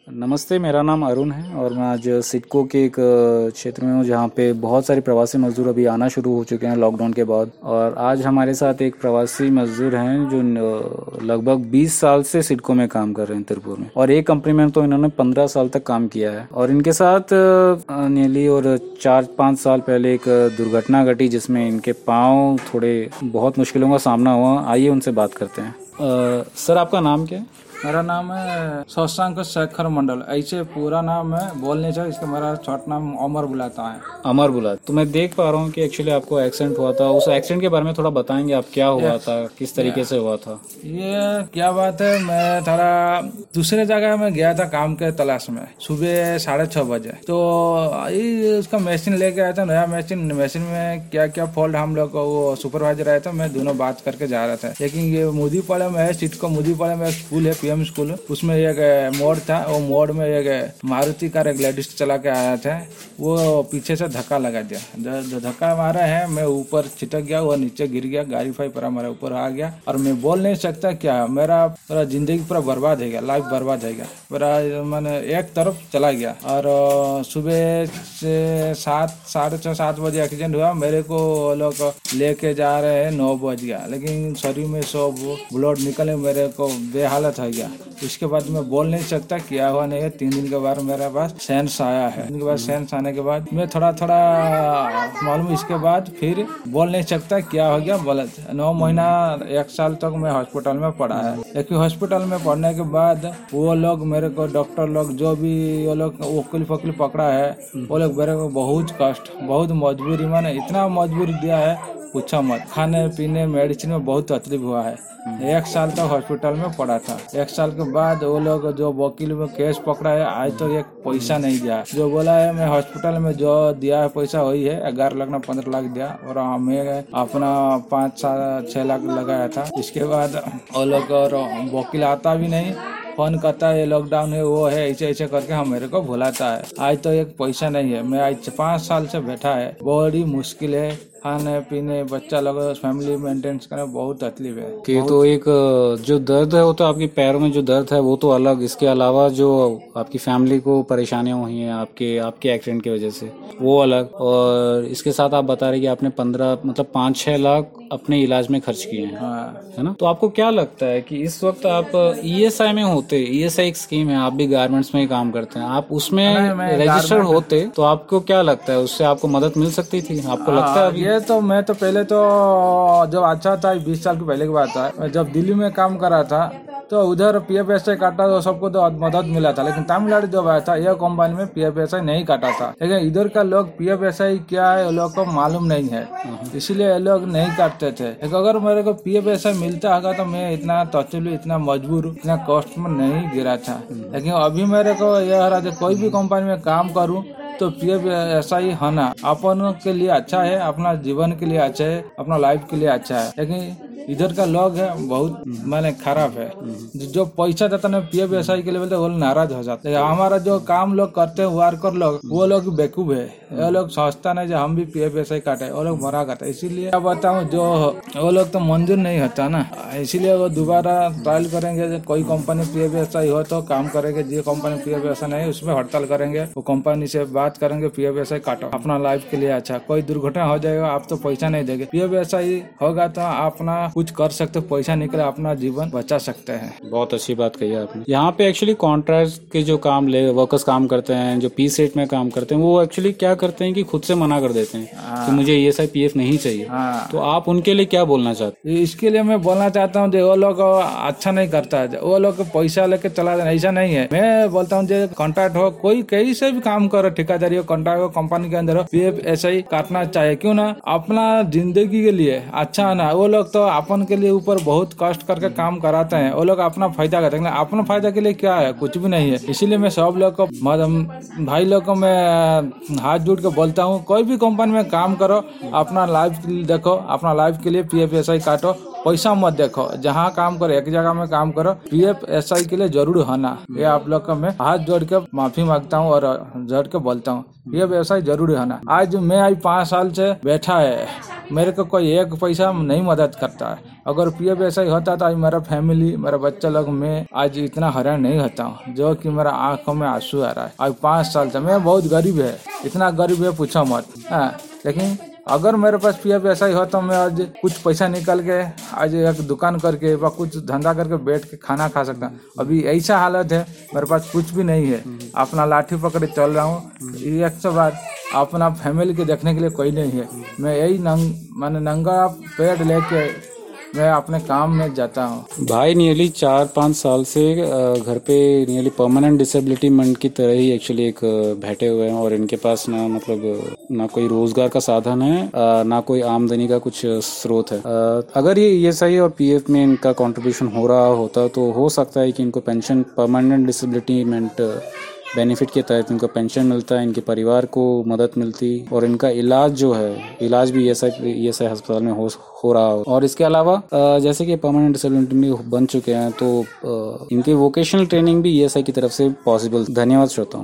नमस्ते, मेरा नाम अरुण है और मैं आज सिडको के एक क्षेत्र में हूँ जहाँ पे बहुत सारे प्रवासी मजदूर अभी आना शुरू हो चुके हैं लॉकडाउन के बाद। और आज हमारे साथ एक प्रवासी मजदूर हैं जो लगभग 20 साल से सिडको में काम कर रहे हैं तिरुपुर में, और एक कंपनी में तो इन्होंने 15 साल तक काम किया है। और इनके साथ नीली और 4-5 साल पहले एक दुर्घटना घटी जिसमें इनके पाँव थोड़े बहुत मुश्किलों का सामना हुआ। आइए उनसे बात करते हैं। सर, आपका नाम क्या है? मेरा नाम है शशांक शेखर मंडल। ऐसे पूरा नाम है बोलने से इसका मेरा छोटा नाम अमर बुलाता है। अमर बुला। तो मैं देख पा रहा हूँ कि एक्चुअली आपको एक्सीडेंट हुआ था। उस एक्सीडेंट के बारे में थोड़ा बताएंगे, आप क्या हुआ था, किस तरीके से हुआ था? ये क्या बात है, मैं थोड़ा दूसरे जगह में गया था काम के तलाश में सुबह 6:30 बजे। तो उसका मशीन लेके आया था, नया मशीन में क्या क्या फॉल्ट हम लोग को वो सुपरवाइजर आया था, मैं दोनों बात करके जा रहा था। लेकिन ये मुदीपाड़ा में है, सिडको मुदीपाड़ा में एक स्कूल है, पीएम स्कूल। उसमें एक मोड़ था, वो मोड़ में एक मारुति कार एक लेडीज चला के आया था, वो पीछे से धक्का लगा दिया। जो धक्का मारा है, मैं ऊपर छिटक गया, वो नीचे गिर गया, गाड़ी फाई पर मेरे ऊपर आ गया और मैं बोल नहीं सकता क्या, मेरा पूरा जिंदगी पूरा बर्बाद हो गया, लाइफ बर्बाद हो गया मेरा। मैंने एक तरफ चला गया। और सुबह से 6:30-7 बजे एक्सीडेंट हुआ। मेरे को लोग लेके जा रहे हैं 9 बज गया, लेकिन शरीर में सब ब्लड निकले, मेरे को बेहालत हो गया। उसके बाद मैं बोल नहीं सकता क्या हुआ नहीं है। 3 दिन के बाद मेरे पास सेंस आया है। दिन के बाद सेंस आने के बाद मैं थोड़ा मालूम, इसके बाद फिर बोल नहीं सकता क्या हो गया। गलत 9 महीना 1 साल तक मैं हॉस्पिटल में पड़ा है। लेकिन हॉस्पिटल में पढ़ने के बाद वो लोग मेरे को, डॉक्टर लोग जो भी वो लोग वकील फकील पकड़ा है, वो लोग मेरे को बहुत कष्ट, बहुत मजबूरी, मैंने इतना मजबूरी दिया है पूछा मत। खाने पीने मेडिसिन में बहुत तकलीफ हुआ है। 1 साल तक हॉस्पिटल में पड़ा था। 1 साल के बाद वो लोग जो वकील में केस पकड़ा है, आज तो एक पैसा नहीं दिया। जो बोला है मैं हॉस्पिटल में जो दिया है पैसा वही है, 11 लाख ना 15 लाख दिया, और हमें अपना 5-6 लाख लगाया था। इसके बाद वो लोग और वकील आता भी नहीं, फोन करता है ये लॉकडाउन है, वो है, ऐसे ऐसे करके हम मेरे को भुलाता है। आज तो एक पैसा नहीं है। मैं आज 5 साल से बैठा है, बड़ी मुश्किल है। खाने पीने, बच्चा लोग, फैमिली मेंटेनेंस करने बहुत तकलीफ है कि तो एक जो दर्द है वो तो आपके पैरों में जो दर्द है वो तो अलग, इसके अलावा जो आपकी फैमिली को परेशानियां हुई हैं आपके एक्सीडेंट की वजह से, वो अलग। और इसके साथ आप बता रहे कि आपने 5-6 लाख अपने इलाज में खर्च किए हैं। हाँ। है ना? तो आपको क्या लगता है कि इस वक्त आप ईएसआई में होते, ईएसआई एक स्कीम है, आप भी गारमेंट्स में ही काम करते हैं, आप उसमें रजिस्टर्ड होते तो आपको क्या लगता है, उससे आपको मदद मिल सकती थी? आपको लगता है अभी? ये तो मैं तो पहले तो जब अच्छा था, 20 साल की पहले की बात है, जब दिल्ली में काम कर रहा था तो उधर पीएफएसआई काटा तो सबको तो मदद मिला था। लेकिन तमिलनाडु जब आया था, यह कंपनी में पीएफएसआई नहीं काटा था। लेकिन इधर का लोग पीएफएसआई क्या है लोग को मालूम नहीं है, इसलिए लोग नहीं काटते थे। लेकिन अगर मेरे को पीएफएसआई मिलता होगा तो मैं इतना तकलीफ, इतना मजबूर, इतना कष्ट में नहीं गिरा था। लेकिन अभी मेरे को यह रहा है, कोई भी कंपनी में काम करूँ तो पीएफएसआई होना अपन के लिए अच्छा है, अपना जीवन के लिए अच्छा है, अपना लाइफ के लिए अच्छा है। लेकिन इधर का लोग है बहुत माने खराब है। जो पैसा देता है पीएफएसआई के लिए बोलते वो नाराज हो जाते हैं। हमारा जो काम लोग करते हैं वर्कर लोग, वो लोग बेवकूफ है। वो लोग सोचता नहीं जो हम भी पीएफएसआई काटे, वो लोग मरा करते। इसीलिए अब बताऊँ, जो वो लोग तो मंजूर नहीं होता ना, इसीलिए वो दोबारा ट्रायल करेंगे। कोई कंपनी पीएफएसआई हो तो काम करेंगे, जो कंपनी पीएफएसआई नहीं उसमें हड़ताल करेंगे, वो कंपनी से बात करेंगे पीएफएसआई काटो, अपना लाइफ के लिए अच्छा। कोई दुर्घटना हो जाएगा आप तो पैसा नहीं देंगे, पीएफएसआई होगा तो अपना कुछ कर सकते, पैसा निकले, अपना जीवन बचा सकते हैं। बहुत अच्छी बात कही आपने। यहाँ पे एक्चुअली कॉन्ट्रैक्ट के जो वर्कर्स काम करते हैं, जो पी सेट में काम करते हैं, वो एक्चुअली क्या करते हैं कि खुद से मना कर देते हैं कि मुझे ईएसआई पीएफ नहीं चाहिए। तो आप उनके लिए क्या बोलना चाहते हैं? इसके लिए मैं बोलना चाहता हूँ, वो लोग अच्छा नहीं करता है, वो लोग पैसा लेके चला देना, ऐसा नहीं है। मैं बोलता हूँ जो कॉन्ट्रैक्ट हो, कोई कहीं से भी काम करो, ठेकेदारी हो, कॉन्ट्रैक्ट हो, कंपनी के अंदर हो, पीएफएसआई काटना चाहिए। क्यों ना, अपना जिंदगी के लिए अच्छा है ना। वो लोग तो अपन के लिए ऊपर बहुत कष्ट करके काम कराते हैं, वो लोग अपना फायदा करते हैं। अपना फायदा के लिए क्या है, कुछ भी नहीं है। इसीलिए मैं सब लोग को, भाई लोग को मैं हाथ जोड़ के बोलता हूँ, कोई भी कंपनी में काम करो, अपना लाइफ देखो, अपना लाइफ के लिए पीएफएसआई काटो, पैसा मत देखो। जहाँ काम करो, एक जगह में काम करो, पीएफएसआई के लिए जरूर होना। ये आप लोग का मैं हाथ जोड़ के माफी मांगता हूँ और जोड़ के बोलता हूँ, पीएफएसआई जरूर होना। आज मैं 5 साल से बैठा है, मेरे को कोई एक पैसा नहीं मदद करता है। अगर पीएफ ऐसा ही होता तो आज मेरा फैमिली, मेरा बच्चा लोग, मैं आज इतना हैरान नहीं होता हूँ, जो कि मेरा आंखों में आंसू आ रहा है। आज 5 साल से मैं बहुत गरीब है, इतना गरीब है पूछो मत। हाँ, लेकिन अगर मेरे पास पीएफ ऐसा ही हो तो मैं आज कुछ पैसा निकाल के आज एक दुकान करके व कुछ धंधा करके बैठ के खाना खा सकता। अभी ऐसा हालत है, मेरे पास कुछ भी नहीं है, अपना लाठी पकड़े चल रहा हूँ। ये 100 बार अपना फैमिली के देखने के लिए कोई नहीं है। मैं यही नंगा पेड़ लेके मैं अपने काम में जाता हूँ। भाई नियरली 4-5 साल से घर पे नियरली परमानेंट डिसेबिलिटी मंड की तरह ही एक्चुअली एक बैठे हुए हैं, और इनके पास ना मतलब ना कोई रोजगार का साधन है, ना कोई आमदनी का कुछ स्रोत है। अगर ये ईएसआई और पीएफ में इनका कंट्रीब्यूशन हो रहा होता तो हो सकता है कि इनको पेंशन, परमानेंट डिसेबिलिटी बेनिफिट के तहत इनको पेंशन मिलता है, इनके परिवार को मदद मिलती, और इनका इलाज जो है, इलाज भी ईएसआई अस्पताल में हो रहा हो। और इसके अलावा जैसे कि परमानेंट डिसेबिलिटी बन चुके हैं तो इनकी वोकेशनल ट्रेनिंग भी ईएसआई की तरफ से पॉसिबल। धन्यवाद श्रोताओं।